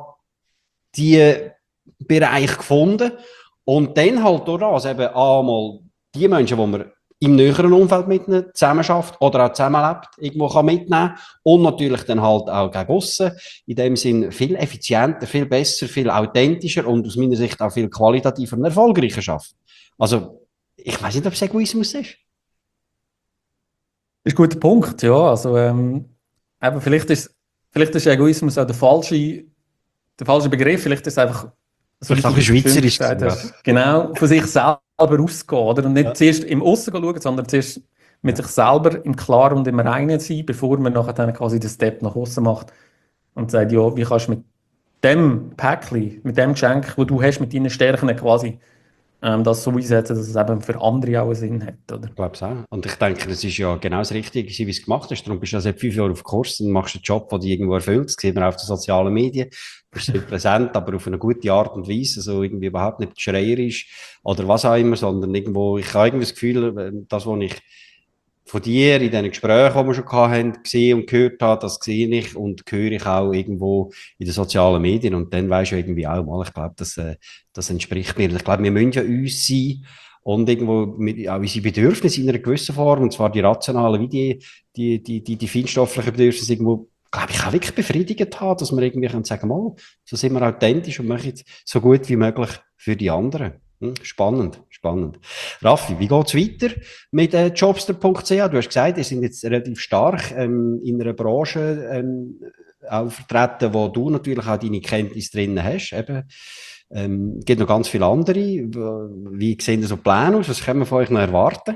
S1: die Bereich gefunden und dann halt durch das eben einmal die Menschen, die man im näheren Umfeld mit ihnen zusammenarbeitet oder auch zusammenlebt, irgendwo kann mitnehmen und natürlich dann halt auch gegen aussen. In dem Sinn viel effizienter, viel besser, viel authentischer und aus meiner Sicht auch viel qualitativer und erfolgreicher schafft. Also, ich weiß nicht, ob es Egoismus ist.
S2: Das ist ein guter Punkt, ja. Also, ähm, eben, vielleicht ist, vielleicht ist Egoismus auch der falsche, der falsche Begriff. Vielleicht ist es einfach, so wie
S1: Vielleicht auch
S2: du
S1: ein
S2: das schön
S1: Schweizerisch
S2: gesagt
S1: gewesen, ja.
S2: hast, genau von sich selber ausgehen, oder? Und nicht
S1: Ja.
S2: zuerst im Aussen schauen, sondern zuerst mit
S1: Ja.
S2: sich selber im Klaren und im Reinen sein, bevor man nachher dann quasi den Step nach außen macht und sagt, ja, wie kannst du mit dem Päckchen, mit dem Geschenk, das du hast, mit deinen Stärken quasi ähm, das so einsetzen, dass es eben für andere auch einen Sinn hat, oder?
S1: Ich glaube es auch. Und ich denke, das ist ja genau das Richtige, wie du es gemacht hast. Darum bist du ja seit fünf Jahren auf Kurs und machst einen Job, der dich irgendwo erfüllt. Das sieht man auch auf den sozialen Medien. Du bist sehr präsent, aber auf eine gute Art und Weise. Also irgendwie überhaupt nicht schreierisch oder was auch immer, sondern irgendwo, ich habe irgendwie das Gefühl, das, was ich von dir in diesen Gesprächen, die wir schon hatten, gesehen und gehört habe, das sehe ich und höre ich auch irgendwo in den sozialen Medien. Und dann weisst du irgendwie auch mal, ich glaube, das, äh, das entspricht mir. Ich glaube, wir müssen ja uns sein und irgendwo mit, auch unsere Bedürfnisse in einer gewissen Form, und zwar die rationalen wie die, die, die, die, die feinstofflichen Bedürfnisse irgendwo, glaube ich, auch wirklich befriedigt haben, dass wir irgendwie können sagen, mal, so sind wir authentisch und machen es so gut wie möglich für die anderen. Spannend, spannend. Raffi, wie geht es weiter mit äh, jobster punkt c h? Du hast gesagt, ihr seid jetzt relativ stark ähm, in einer Branche ähm, auch vertreten, wo du natürlich auch deine Kenntnisse drin hast. Eben, ähm, es gibt noch ganz viele andere. Wie sehen so Pläne aus? Was können wir von euch noch erwarten?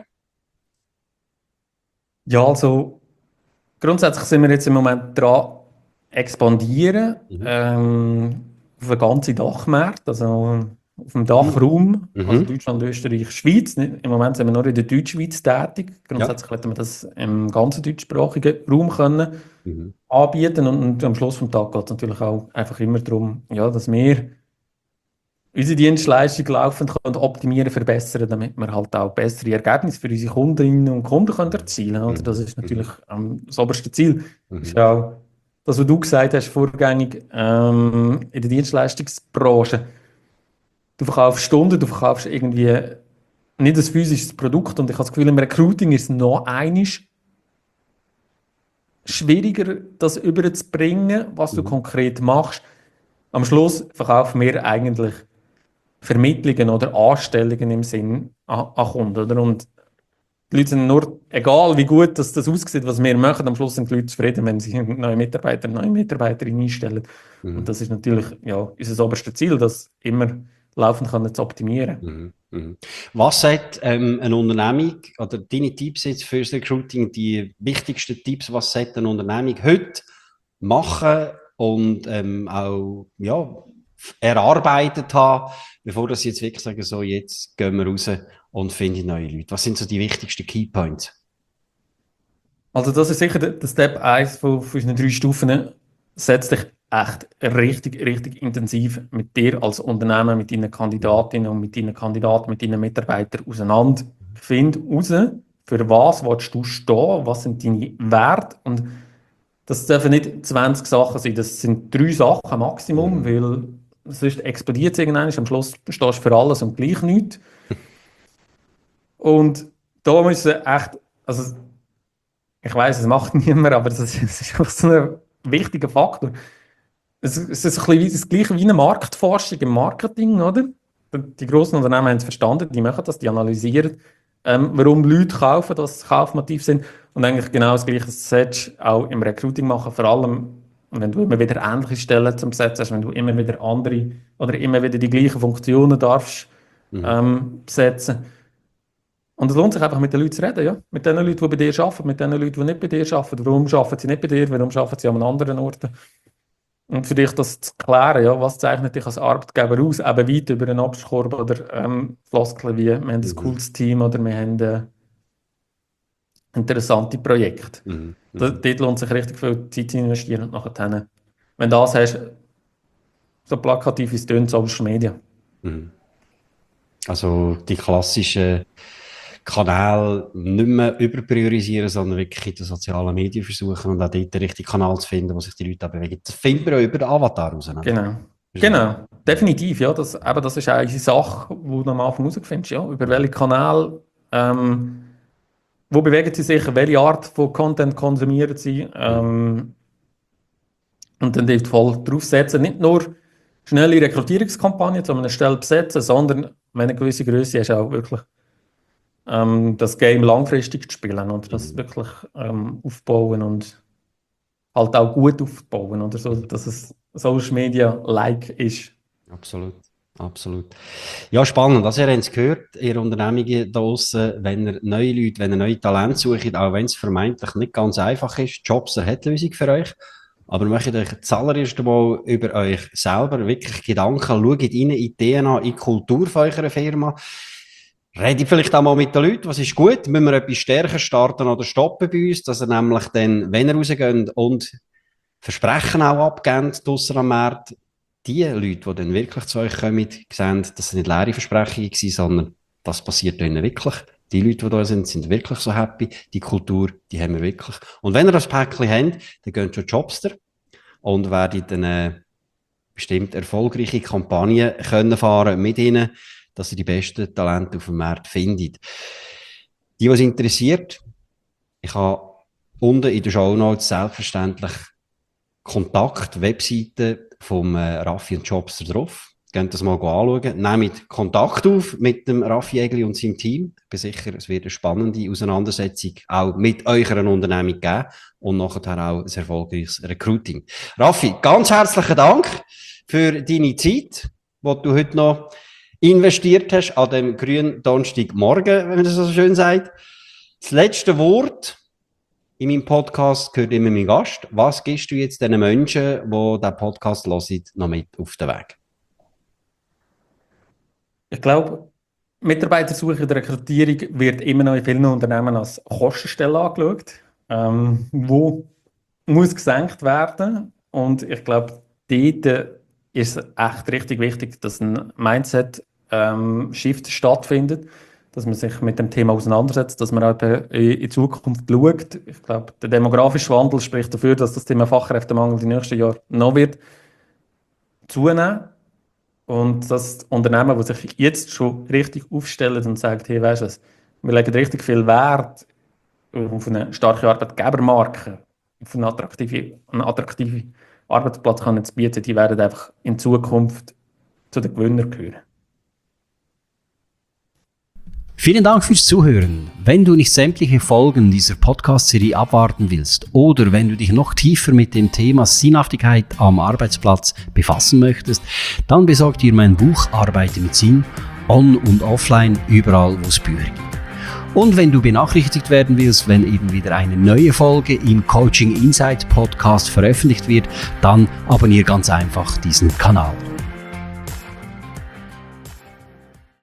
S2: Ja, also grundsätzlich sind wir jetzt im Moment dran expandieren,
S1: Mhm.
S2: ähm, auf den ganzen Dachmarkt, also auf dem Dachraum,
S1: Mhm.
S2: also Deutschland, Österreich, Schweiz. Nicht- Im Moment sind wir nur in der Deutschschweiz tätig. Grundsätzlich
S1: Ja.
S2: hätten wir das im ganzen deutschsprachigen Raum können
S1: Mhm.
S2: anbieten und, und am Schluss vom Tag geht es natürlich auch einfach immer darum, ja, dass wir unsere Dienstleistung laufend können optimieren, verbessern, damit wir halt auch bessere Ergebnisse für unsere Kundinnen und Kunden können erzielen können. Das ist natürlich ähm, das oberste Ziel.
S1: Mhm.
S2: Ist auch das, was du gesagt hast, vorgängig ähm, in der Dienstleistungsbranche. Du verkaufst Stunden, du verkaufst irgendwie nicht ein physisches Produkt und ich habe das Gefühl, im Recruiting ist es noch einiges schwieriger, das überzubringen, was du
S1: Mhm.
S2: konkret machst. Am Schluss verkaufen wir eigentlich Vermittlungen oder Anstellungen im Sinn an, an Kunden. Oder? Und die Leute sind nur, egal wie gut das, das aussieht, was wir machen, am Schluss sind die Leute zufrieden, wenn sie neue Mitarbeiter, neue Mitarbeiterinnen einstellen.
S1: Mhm.
S2: Und das ist natürlich ja, unser oberstes Ziel, das immer laufend können zu optimieren.
S1: Mhm. Mhm. Was sagt ähm, eine Unternehmung oder deine Tipps jetzt für das Recruiting, die wichtigsten Tipps, was sollte eine Unternehmung heute machen und ähm, auch ja, erarbeitet haben, bevor das jetzt wirklich sagen, so jetzt gehen wir raus und finden neue Leute? Was sind so die wichtigsten Keypoints?
S2: Also das ist sicher der, der Step eins von, von unseren drei Stufen. Setz dich echt richtig, richtig intensiv mit dir als Unternehmen, mit deinen Kandidatinnen und mit deinen Kandidaten, mit deinen Mitarbeitern auseinander. Find raus, für was willst du stehen, was sind deine Werte und das dürfen nicht zwanzig Sachen sein, das sind drei Sachen Maximum,
S1: Mhm.
S2: weil sonst explodiert es irgendwann, am Schluss stehst du für alles und gleich nichts. Und da müssen echt, also ich weiß, es macht niemand, aber das ist, das ist einfach so ein wichtiger Faktor. Es, es ist ein bisschen wie, das Gleiche wie eine Marktforschung im Marketing, oder? Die grossen Unternehmen haben es verstanden, die machen das, die analysieren, ähm, warum Leute kaufen, dass sie kaufmotiv sind. Und eigentlich genau das Gleiche solltest du auch im Recruiting machen, vor allem, wenn du immer wieder ähnliche Stellen zum Besetzen hast, wenn du immer wieder andere oder immer wieder die gleichen Funktionen darfst
S1: Mhm.
S2: ähm, besetzen. Und es lohnt sich einfach mit den Leuten zu reden, ja? Mit den Leuten, die bei dir arbeiten, mit den Leuten, die nicht bei dir arbeiten. Warum arbeiten sie nicht bei dir? Warum arbeiten sie an einem anderen Ort? Und für dich das zu klären, ja, was zeichnet dich als Arbeitgeber aus? Eben weit über einen Obstkorb oder ähm, Floskeln wie, wir haben ein
S1: Mhm.
S2: cooles Team oder wir haben äh, interessante Projekte.
S1: Mhm.
S2: Da,
S1: Mhm.
S2: dort lohnt sich richtig viel Zeit zu investieren und nachher, wenn du das hast, so plakativ ist es Social Media.
S1: Mhm. Also die klassischen Kanäle nicht mehr überpriorisieren, sondern wirklich in den sozialen Medien versuchen und auch dort den richtigen Kanal zu finden, wo sich die Leute auch bewegen. Das finden wir auch über den Avatar raus. Oder?
S2: Genau. Genau, definitiv, ja. Das, eben, das ist auch eine Sache, die du am Anfang herausfindest, ja. Über welche Kanäle, ähm, wo bewegen sie sich, welche Art von Content konsumieren sie, ähm, und dann dort voll draufsetzen. Nicht nur schnelle Rekrutierungskampagnen, um eine Stelle besetzen, sondern wenn eine gewisse Größe hast, auch wirklich ähm, das Game langfristig zu spielen und das
S1: Mhm.
S2: wirklich ähm, aufbauen und halt auch gut aufbauen, oder so, dass es Social Media-like ist.
S1: Absolut. Absolut. Ja, spannend. Also, ihr habt es gehört, ihr Unternehmungen da draussen, wenn ihr neue Leute, wenn ihr neue Talente sucht, auch wenn es vermeintlich nicht ganz einfach ist, Jobster hat die Lösung für euch. Aber möchtet euch zuallererst einmal über euch selber wirklich Gedanken, schaut rein in die D N A, in die Kultur von eurer Firma. Redet vielleicht auch mal mit den Leuten, was ist gut, müssen wir etwas stärker starten oder stoppen bei uns, dass ihr nämlich dann, wenn ihr rausgeht und Versprechen auch abgeben draussen am Markt, die Leute, die dann wirklich zu euch kommen, sehen, dass es nicht leere Versprechungen waren, sondern das passiert ihnen wirklich. Die Leute, die da sind, sind wirklich so happy. Die Kultur, die haben wir wirklich. Und wenn ihr das Päckchen habt, dann geht schon Jobster und werdet dann äh, bestimmt erfolgreiche Kampagnen können fahren mit ihnen, dass ihr die besten Talente auf dem Markt findet. Die, was interessiert, ich habe unten in den Shownotes selbstverständlich Kontakt, Webseite vom äh, Raffi und Jobster drauf. Geht das mal anschauen. Nehmt Kontakt auf mit dem Raffi Egli und seinem Team. Ich bin sicher, es wird eine spannende Auseinandersetzung auch mit eurer Unternehmung geben und nachher auch ein erfolgreiches Recruiting. Raffi, ganz herzlichen Dank für deine Zeit, die du heute noch investiert hast an dem grünen Donnerstagmorgen, wenn man das so schön sagt. Das letzte Wort in meinem Podcast gehört immer mein Gast. Was gibst du jetzt den Menschen, die diesen Podcast hören, noch mit auf den Weg?
S2: Ich glaube, Mitarbeitersuche in der Rekrutierung wird immer noch in vielen Unternehmen als Kostenstelle angeschaut, ähm, wo muss gesenkt werden. Und ich glaube, dort ist es echt richtig wichtig, dass ein Mindset-Shift ähm, stattfindet, dass man sich mit dem Thema auseinandersetzt, dass man auch in Zukunft schaut. Ich glaube, der demografische Wandel spricht dafür, dass das Thema Fachkräftemangel die nächsten Jahre noch wird zunehmen. Und das Unternehmen, das sich jetzt schon richtig aufstellt und sagt, hey, weißt du was, wir legen richtig viel Wert auf eine starke Arbeitgebermarke, auf einen attraktiven, einen attraktiven Arbeitsplatz können zu bieten, die werden einfach in Zukunft zu den Gewinnern gehören.
S3: Vielen Dank fürs Zuhören. Wenn du nicht sämtliche Folgen dieser Podcast-Serie abwarten willst oder wenn du dich noch tiefer mit dem Thema Sinnhaftigkeit am Arbeitsplatz befassen möchtest, dann besorg dir mein Buch Arbeite mit Sinn, on- und offline, überall wo es Bücher gibt. Und wenn du benachrichtigt werden willst, wenn eben wieder eine neue Folge im Coaching Insight Podcast veröffentlicht wird, dann abonniere ganz einfach diesen Kanal.